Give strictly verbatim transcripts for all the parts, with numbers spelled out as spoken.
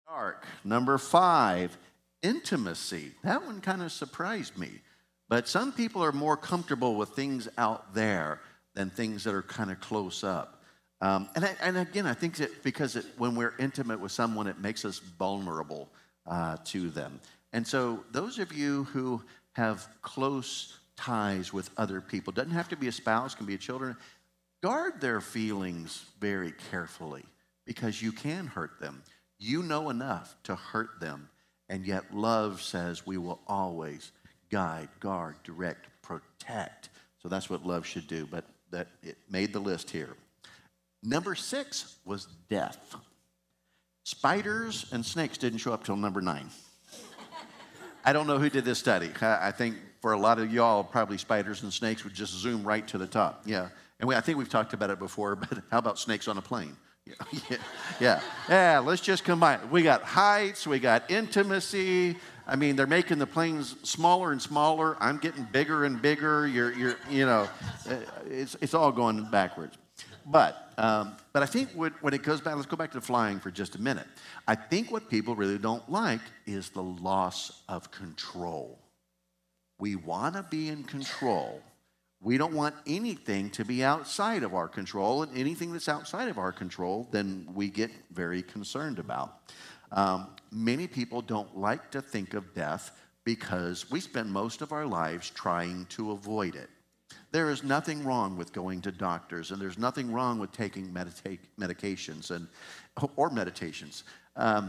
Dark. Number five, intimacy. That one kind of surprised me. But some people are more comfortable with things out there than things that are kind of close up. Um, and, I, and again, I think that because it, when we're intimate with someone, it makes us vulnerable uh, to them. And so, those of you who have close ties with other people, doesn't have to be a spouse, can be a children, guard their feelings very carefully because you can hurt them. You know enough to hurt them, and yet love says we will always guide, guard, direct, protect. So that's what love should do, but that it made the list here. Number six was death. Spiders and snakes didn't show up till number nine. I don't know who did this study. I think for a lot of y'all, probably spiders and snakes would just zoom right to the top. Yeah, and we, I think we've talked about it before, but how about snakes on a plane? Yeah, yeah, yeah, let's just combine. We got heights, we got intimacy. I mean, they're making the planes smaller and smaller. I'm getting bigger and bigger. You're, you're, you know, it's, it's all going backwards. But, um, but I think when, when it goes back, let's go back to the flying for just a minute. I think what people really don't like is the loss of control. We want to be in control. We don't want anything to be outside of our control, and anything that's outside of our control, then we get very concerned about. Um, many people don't like to think of death because we spend most of our lives trying to avoid it. There is nothing wrong with going to doctors, and there's nothing wrong with taking medita- medications and or meditations. Um,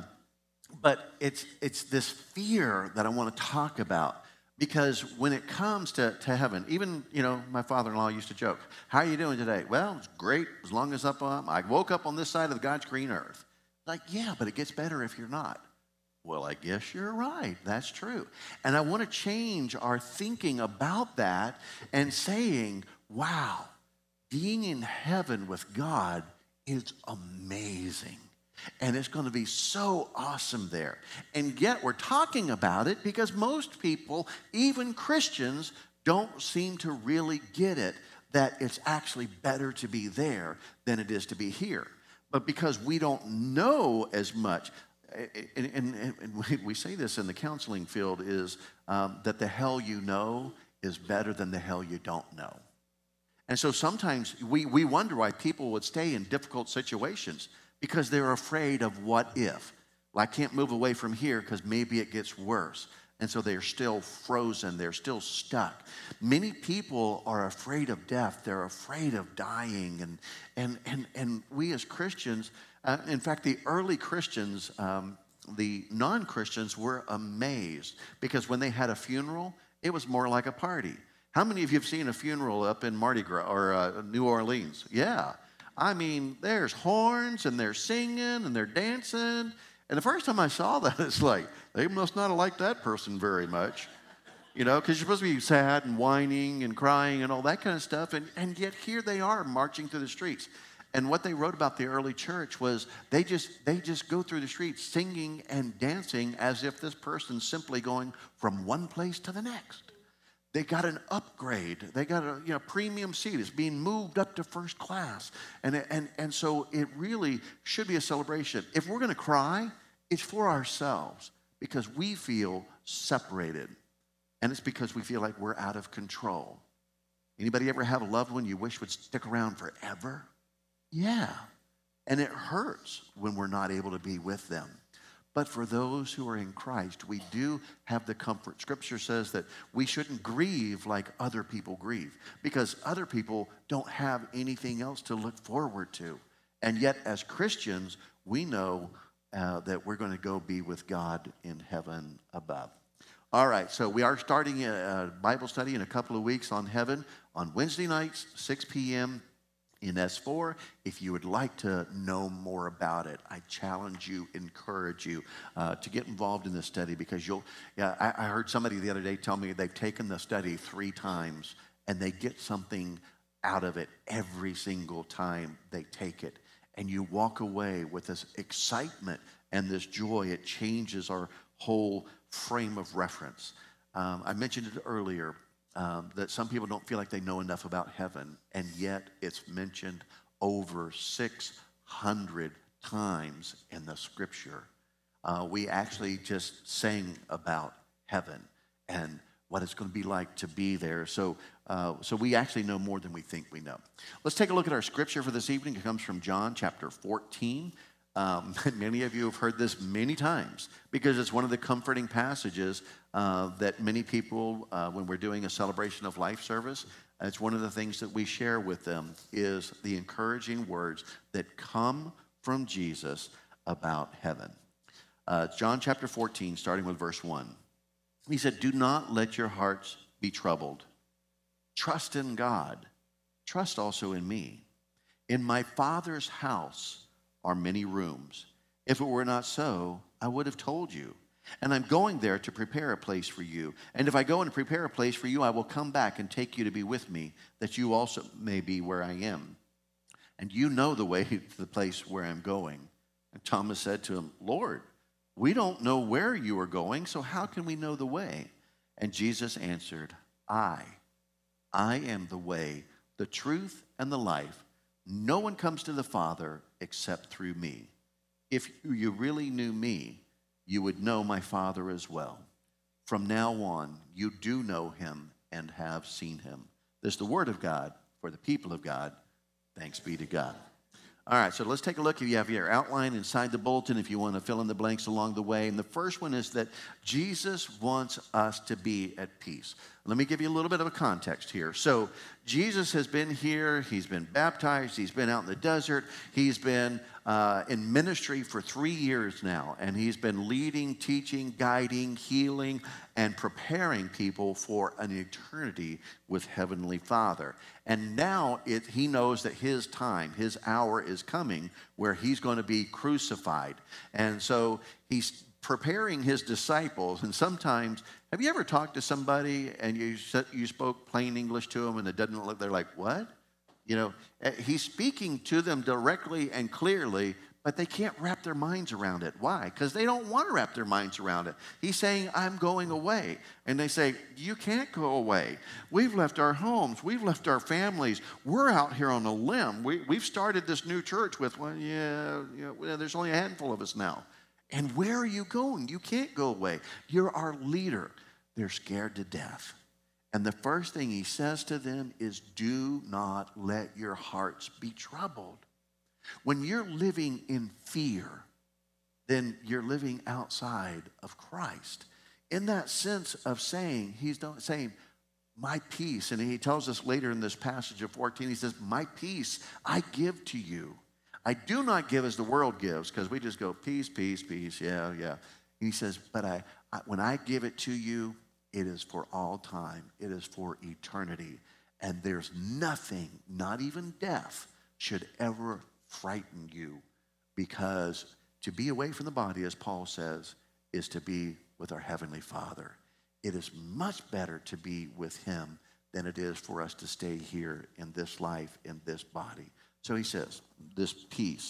but it's it's this fear that I want to talk about. Because when it comes to, to heaven, even, you know, my father-in-law used to joke, how are you doing today? Well, it's great as long as up on, I woke up on this side of God's green earth. Like, yeah, but it gets better if you're not. Well, I guess you're right. That's true. And I want to change our thinking about that and saying, wow, being in heaven with God is amazing. And it's going to be so awesome there. And yet we're talking about it because most people, even Christians, don't seem to really get it that it's actually better to be there than it is to be here. But because we don't know as much, and, and, and we say this in the counseling field, is um, that the hell you know is better than the hell you don't know. And so sometimes we, we wonder why people would stay in difficult situations because they're afraid of what if. Well, I can't move away from here because maybe it gets worse. And so they're still frozen. They're still stuck. Many people are afraid of death. They're afraid of dying. And, and, and, and we as Christians, uh, in fact, the early Christians, um, the non-Christians were amazed because when they had a funeral, it was more like a party. How many of you have seen a funeral up in Mardi Gras or uh, New Orleans? Yeah. I mean, there's horns, and they're singing, and they're dancing. And the first time I saw that, it's like, they must not have liked that person very much. You know, because you're supposed to be sad and whining and crying and all that kind of stuff. And, and yet here they are marching through the streets. And what they wrote about the early church was they just, they just go through the streets singing and dancing as if this person's simply going from one place to the next. They got an upgrade. They got a you know, premium seat. It's being moved up to first class. And, and, and so it really should be a celebration. If we're going to cry, it's for ourselves because we feel separated. And it's because we feel like we're out of control. Anybody ever have a loved one you wish would stick around forever? Yeah. And it hurts when we're not able to be with them. But for those who are in Christ, we do have the comfort. Scripture says that we shouldn't grieve like other people grieve because other people don't have anything else to look forward to. And yet, as Christians, we know uh, that we're going to go be with God in heaven above. All right, so we are starting a Bible study in a couple of weeks on heaven on Wednesday nights, six p.m. in S four. If you would like to know more about it, I challenge you, encourage you uh, to get involved in this study because you'll, yeah, I, I heard somebody the other day tell me they've taken the study three times and they get something out of it every single time they take it. And you walk away with this excitement and this joy. It changes our whole frame of reference. Um, I mentioned it earlier. Um, that some people don't feel like they know enough about heaven, and yet it's mentioned over six hundred times in the Scripture. uh, we actually just sang about heaven and what it's going to be like to be there. So, uh, so we actually know more than we think we know. Let's take a look at our scripture for this evening. It comes from John chapter fourteen. Um, many of you have heard this many times because it's one of the comforting passages uh, that many people, uh, when we're doing a celebration of life service, it's one of the things that we share with them is the encouraging words that come from Jesus about heaven. Uh, John chapter fourteen, starting with verse one. He said, "Do not let your hearts be troubled. Trust in God. Trust also in me. In my Father's house are many rooms. If it were not so, I would have told you. And I'm going there to prepare a place for you. And if I go and prepare a place for you, I will come back and take you to be with me, that you also may be where I am. And you know the way to the place where I'm going." And Thomas said to him, "Lord, we don't know where you are going, so how can we know the way?" And Jesus answered, I, I am the way, the truth, and the life. No one comes to the Father except through me. If you really knew me, you would know my Father as well. From now on, you do know him and have seen him. This is the word of God for the people of God. Thanks be to God. All right, so let's take a look. If you have your outline inside the bulletin, if you want to fill in the blanks along the way. And the first one is that Jesus wants us to be at peace. Let me give you a little bit of a context here. So Jesus has been here. He's been baptized. He's been out in the desert. He's been uh, in ministry for three years now. And he's been leading, teaching, guiding, healing, and preparing people for an eternity with Heavenly Father. And now it, he knows that his time, his hour is coming where he's going to be crucified. And so he's preparing his disciples. And sometimes, have you ever talked to somebody and you you spoke plain English to them and it doesn't look, they're like, what? You know, he's speaking to them directly and clearly, but they can't wrap their minds around it. Why? Because they don't want to wrap their minds around it. He's saying, I'm going away. And they say, you can't go away. We've left our homes. We've left our families. We're out here on a limb. We, we've started this new church with, well, yeah, yeah, well, there's only a handful of us now. And where are you going? You can't go away. You're our leader. They're scared to death. And the first thing he says to them is, do not let your hearts be troubled. When you're living in fear, then you're living outside of Christ. In that sense of saying, he's saying, my peace. And he tells us later in this passage of fourteen, he says, my peace I give to you. I do not give as the world gives, because we just go, peace, peace, peace, yeah, yeah. And he says, but I, I, when I give it to you, it is for all time. It is for eternity. And there's nothing, not even death, should ever frighten you, because to be away from the body, as Paul says, is to be with our Heavenly Father. It is much better to be with him than it is for us to stay here in this life, in this body. So he says, this peace,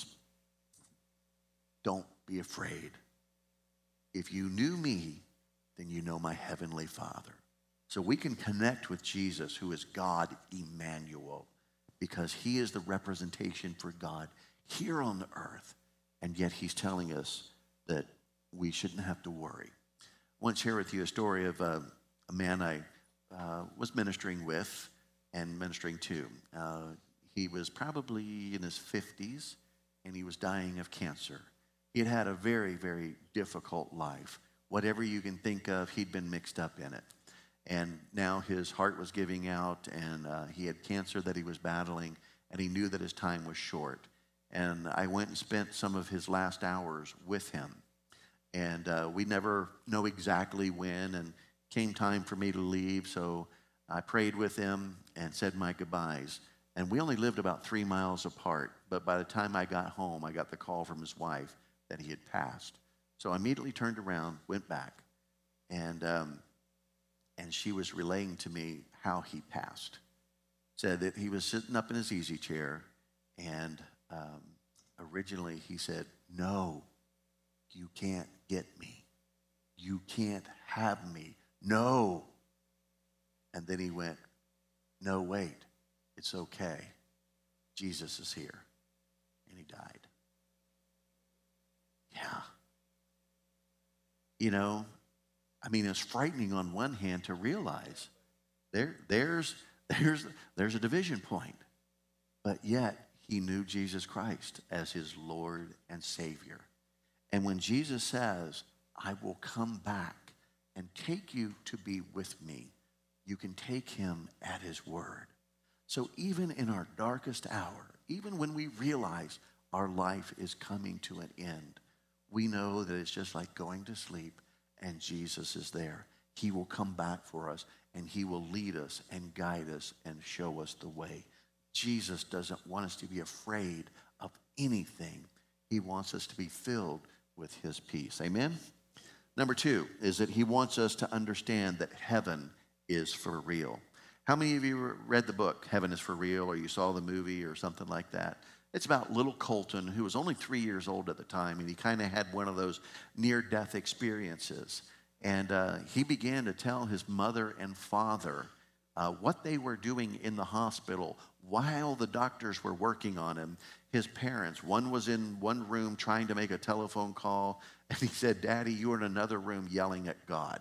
don't be afraid. If you knew me, then you know my Heavenly Father. So we can connect with Jesus, who is God Emmanuel, because he is the representation for God here on the earth. And yet he's telling us that we shouldn't have to worry. I want to share with you a story of a, a man I uh, was ministering with and ministering to. Uh, he was probably in his fifties, and he was dying of cancer. He had had a very, very difficult life. Whatever you can think of, he'd been mixed up in it. And now his heart was giving out, and uh, he had cancer that he was battling, and he knew that his time was short. And I went and spent some of his last hours with him. And uh, we never know exactly when, and came time for me to leave, so I prayed with him and said my goodbyes. And we only lived about three miles apart, but by the time I got home, I got the call from his wife that he had passed. So I immediately turned around, went back, and um, and she was relaying to me how he passed. Said that he was sitting up in his easy chair, and um, originally he said, no, you can't get me. You can't have me. No. And then he went, no, wait, it's okay. Jesus is here. And he died. Yeah. You know, I mean, it's frightening on one hand to realize there, there's, there's, there's a division point. But yet, he knew Jesus Christ as his Lord and Savior. And when Jesus says, I will come back and take you to be with me, you can take him at his word. So even in our darkest hour, even when we realize our life is coming to an end, we know that it's just like going to sleep and Jesus is there. He will come back for us and he will lead us and guide us and show us the way. Jesus doesn't want us to be afraid of anything. He wants us to be filled with his peace. Amen? Number two is that he wants us to understand that heaven is for real. How many of you read the book, Heaven is for Real, or you saw the movie or something like that? It's about little Colton, who was only three years old at the time, and he kind of had one of those near-death experiences. And uh, he began to tell his mother and father uh, what they were doing in the hospital while the doctors were working on him. His parents, one was in one room trying to make a telephone call, and he said, Daddy, you were in another room yelling at God.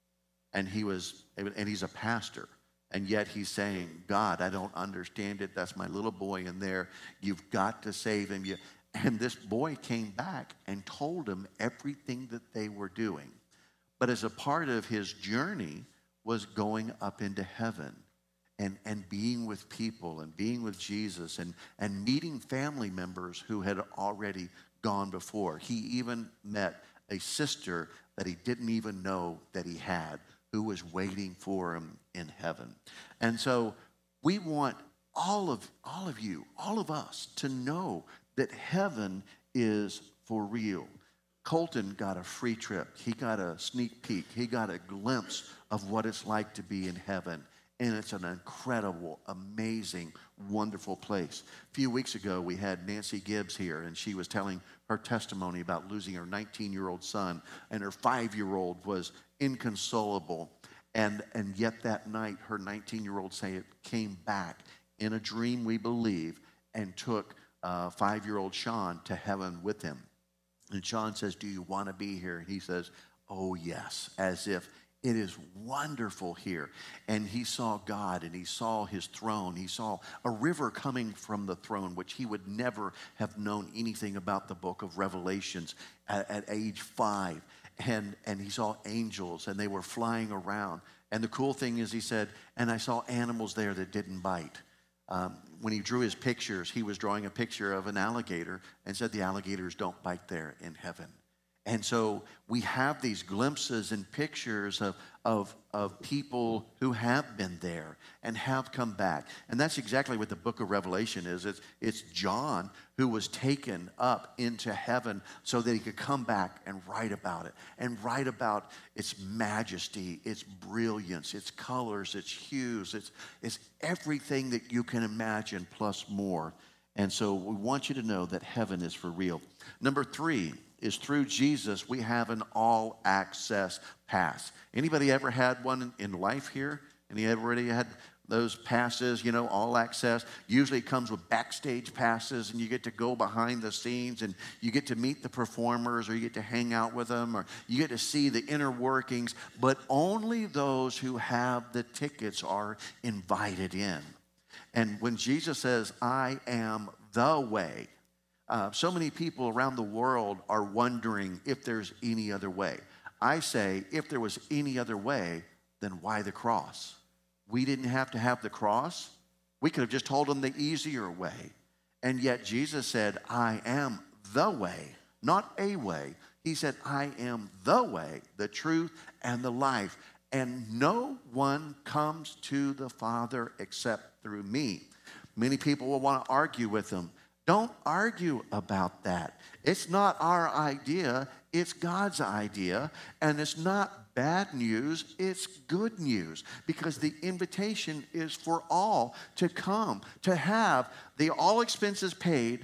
And he was, and he's a pastor. And yet he's saying, God, I don't understand it. That's my little boy in there. You've got to save him. You, and this boy came back and told him everything that they were doing. But as a part of his journey was going up into heaven and, and being with people and being with Jesus and, and meeting family members who had already gone before. He even met a sister that he didn't even know that he had, who was waiting for him in heaven. And so we want all of, all of you, all of us, to know that heaven is for real. Colton got a free trip. He got a sneak peek. He got a glimpse of what it's like to be in heaven. And it's an incredible, amazing, wonderful place. A few weeks ago, we had Nancy Gibbs here, and she was telling her testimony about losing her nineteen-year-old son, and her five-year-old was inconsolable. And, and yet that night, her nineteen-year-old say came back in a dream, we believe, and took uh, five-year-old Sean to heaven with him. And Sean says, do you want to be here? And he says, oh, yes, as if it is wonderful here. And he saw God, and he saw his throne. He saw a river coming from the throne, which he would never have known anything about the book of Revelations at, at age five. And, and he saw angels, and they were flying around. And the cool thing is, he said, and I saw animals there that didn't bite. Um, when he drew his pictures, he was drawing a picture of an alligator and said the alligators don't bite there in heaven. And so we have these glimpses and pictures of, of, of people who have been there and have come back. And that's exactly what the book of Revelation is. It's, it's John who was taken up into heaven so that he could come back and write about it, and write about its majesty, its brilliance, its colors, its hues, its, it's everything that you can imagine plus more. And so we want you to know that heaven is for real. Number three is through Jesus, we have an all-access pass. Anybody ever had one in life here? Any already had those passes, you know, all access? Usually it comes with backstage passes, and you get to go behind the scenes, and you get to meet the performers, or you get to hang out with them, or you get to see the inner workings, but only those who have the tickets are invited in. And when Jesus says, I am the way, Uh, so many people around the world are wondering if there's any other way. I say, if there was any other way, then why the cross? We didn't have to have the cross. We could have just told them the easier way. And yet Jesus said, I am the way, not a way. He said, I am the way, the truth, and the life. And no one comes to the Father except through me. Many people will want to argue with him. Don't argue about that. It's not our idea, it's God's idea, and it's not bad news, it's good news, because the invitation is for all to come, to have the all expenses paid,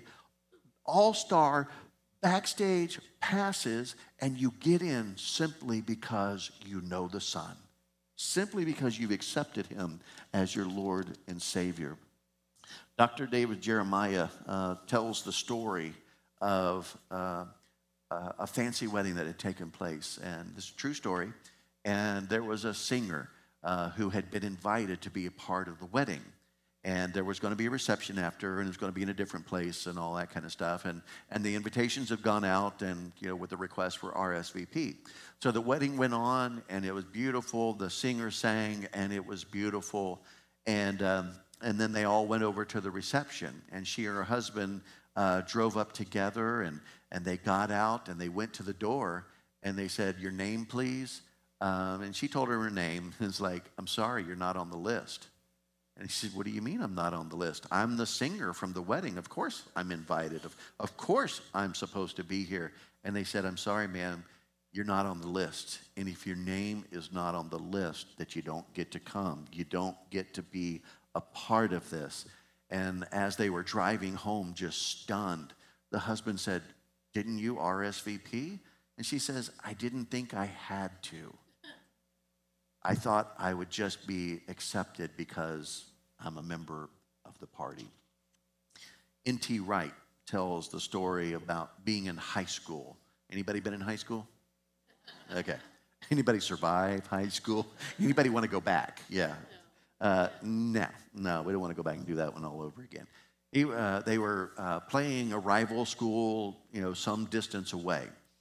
all-star backstage passes, and you get in simply because you know the Son, simply because you've accepted him as your Lord and Savior. Doctor David Jeremiah uh, tells the story of uh, uh, a fancy wedding that had taken place. And this is a true story. And there was a singer uh, who had been invited to be a part of the wedding. And there was going to be a reception after, and it was going to be in a different place and all that kind of stuff. And, and the invitations have gone out, and, you know, with the request for R S V P. So the wedding went on, and it was beautiful. The singer sang, and it was beautiful. And, um, and then they all went over to the reception, and she and her husband uh, drove up together, and, and they got out, and they went to the door, and they said, "Your name, please?" Um, and she told her her name. It's like, "I'm sorry, you're not on the list." And he said, "What do you mean I'm not on the list? I'm the singer from the wedding. Of course I'm invited. Of, of course I'm supposed to be here." And they said, "I'm sorry, ma'am, you're not on the list. And if your name is not on the list, that you don't get to come. You don't get to be a part of this." And as they were driving home, just stunned, the husband said, "Didn't you R S V P?" And she says, "I didn't think I had to. I thought I would just be accepted because I'm a member of the party." N T Wright tells the story about being in high school. Anybody been in high school? Okay. Anybody survive high school? Anybody want to go back? Yeah. Uh, no, no, we don't want to go back and do that one all over again. He, uh, they were uh, playing a rival school, you know, some distance away.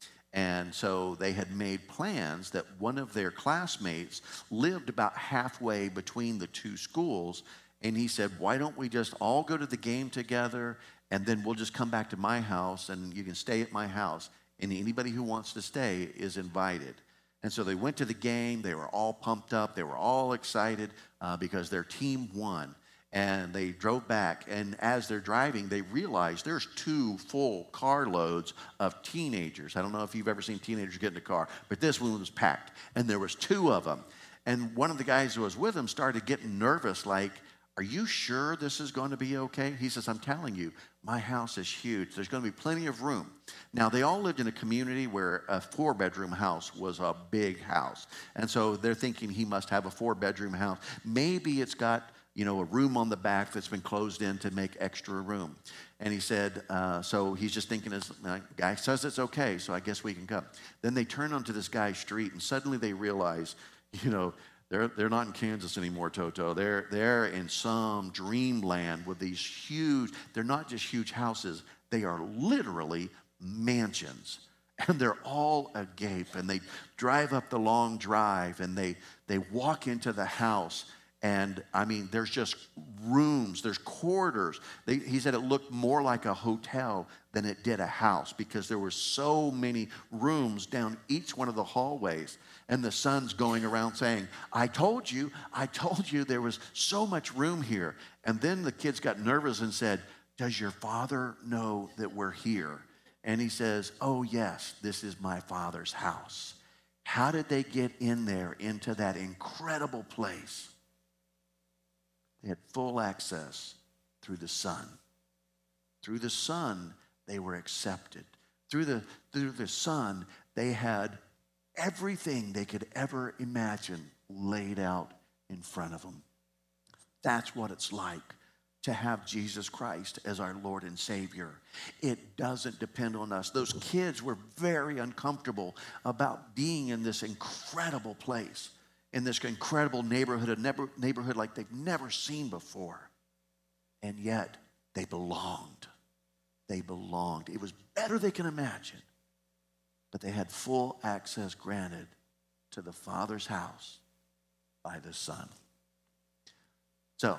And so they had made plans that one of their classmates lived about halfway between the two schools. And he said, "Why don't we just all go to the game together, and then we'll just come back to my house, and you can stay at my house. And anybody who wants to stay is invited." And so they went to the game. They were all pumped up. They were all excited uh, because their team won. And they drove back, and as they're driving, they realized there's two full carloads of teenagers. I don't know if you've ever seen teenagers get in a car, but this one was packed, and there was two of them. And one of the guys who was with them started getting nervous, like, "Are you sure this is going to be okay?" He says, "I'm telling you, my house is huge. There's going to be plenty of room." Now, they all lived in a community where a four-bedroom house was a big house. And so they're thinking he must have a four-bedroom house. Maybe it's got, you know, a room on the back that's been closed in to make extra room. And he said, uh, so he's just thinking, this uh, guy says it's okay, so I guess we can come. Then they turn onto this guy's street, and suddenly they realize, you know, they're, they're not in Kansas anymore, Toto. They're, they're in some dreamland with these huge, they're not just huge houses, they are literally mansions. And they're all agape, and they drive up the long drive, and they, they walk into the house. And I mean, there's just rooms, there's corridors. They, he said it looked more like a hotel than it did a house, because there were so many rooms down each one of the hallways. And the son's going around saying, "I told you, I told you there was so much room here." And then the kids got nervous and said, "Does your father know that we're here?" And he says, "Oh yes, this is my father's house." How did they get in there into that incredible place? They had full access through the Son. Through the Son, they were accepted. Through the, through the Son, they had everything they could ever imagine laid out in front of them. That's what it's like to have Jesus Christ as our Lord and Savior. It doesn't depend on us. Those kids were very uncomfortable about being in this incredible place, in this incredible neighborhood, a neighborhood like they've never seen before. And yet, they belonged. They belonged. It was better they can imagine. But they had full access granted to the Father's house by the Son. So,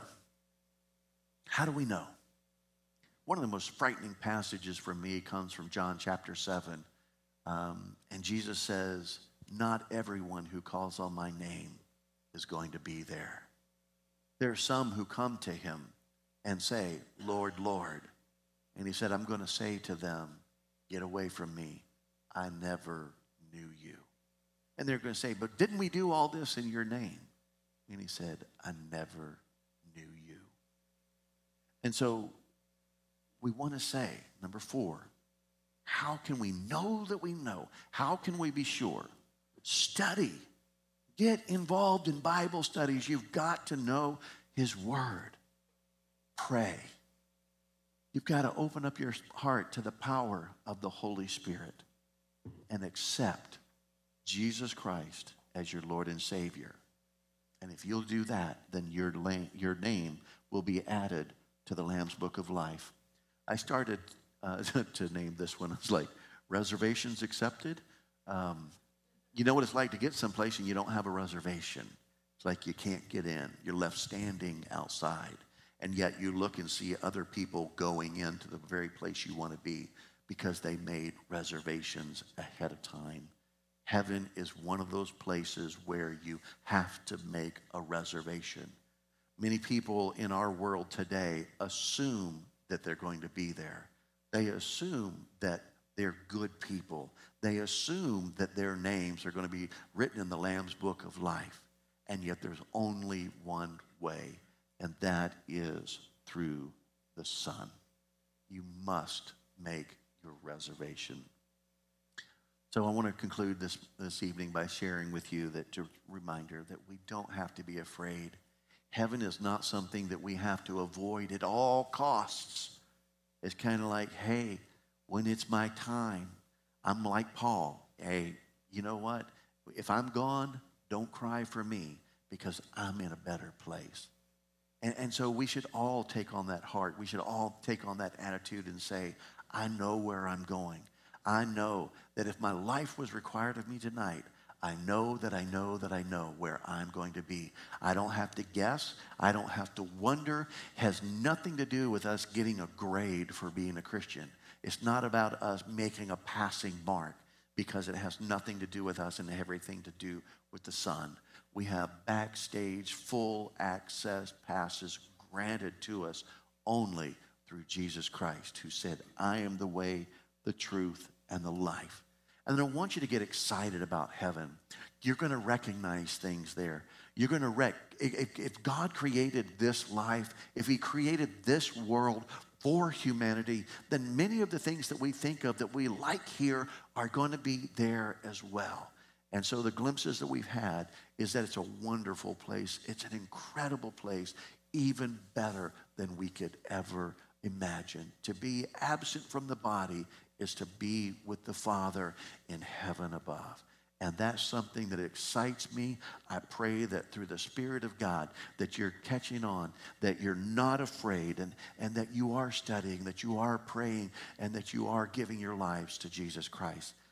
how do we know? One of the most frightening passages for me comes from John chapter seven. Um, and Jesus says, "Not everyone who calls on my name is going to be there. There are some who come to him and say, 'Lord, Lord.' And he said, I'm going to say to them, 'Get away from me. I never knew you.' And they're going to say, 'But didn't we do all this in your name?' And he said, 'I never knew you.'" And so we want to say, number four, how can we know that we know? How can we be sure? Study. Get involved in Bible studies. You've got to know his word. Pray. You've got to open up your heart to the power of the Holy Spirit. and accept Jesus Christ as your Lord and Savior. And if you'll do that, then your, la- your name will be added to the Lamb's Book of Life. I started uh, to name this one. It's like, reservations accepted. Um, you know what it's like to get someplace and you don't have a reservation. It's like you can't get in. You're left standing outside. And yet you look and see other people going into the very place you want to be because they made reservations ahead of time. Heaven is one of those places where you have to make a reservation. Many people in our world today assume that they're going to be there. They assume that they're good people. They assume that their names are going to be written in the Lamb's Book of Life. And yet there's only one way, and that is through the Son. You must make your reservation. So I want to conclude this, this evening by sharing with you that a reminder that we don't have to be afraid. Heaven is not something that we have to avoid at all costs. It's kind of like, hey, when it's my time, I'm like Paul. Hey, you know what? If I'm gone, don't cry for me because I'm in a better place. And, and so we should all take on that heart. We should all take on that attitude and say, I know where I'm going. I know that if my life was required of me tonight, I know that I know that I know where I'm going to be. I don't have to guess. I don't have to wonder. It has nothing to do with us getting a grade for being a Christian. It's not about us making a passing mark because it has nothing to do with us and everything to do with the Son. We have backstage full access passes granted to us only through Jesus Christ, who said, I am the way, the truth, and the life. And then I want you to get excited about heaven. You're going to recognize things there. You're going to rec. If, if God created this life, if he created this world for humanity, then many of the things that we think of that we like here are going to be there as well. And so the glimpses that we've had is that it's a wonderful place. It's an incredible place, even better than we could ever imagine. To be absent from the body is to be with the Father in heaven above. And that's something that excites me. I pray that through the Spirit of God that you're catching on, that you're not afraid, and, and that you are studying, that you are praying, and that you are giving your lives to Jesus Christ.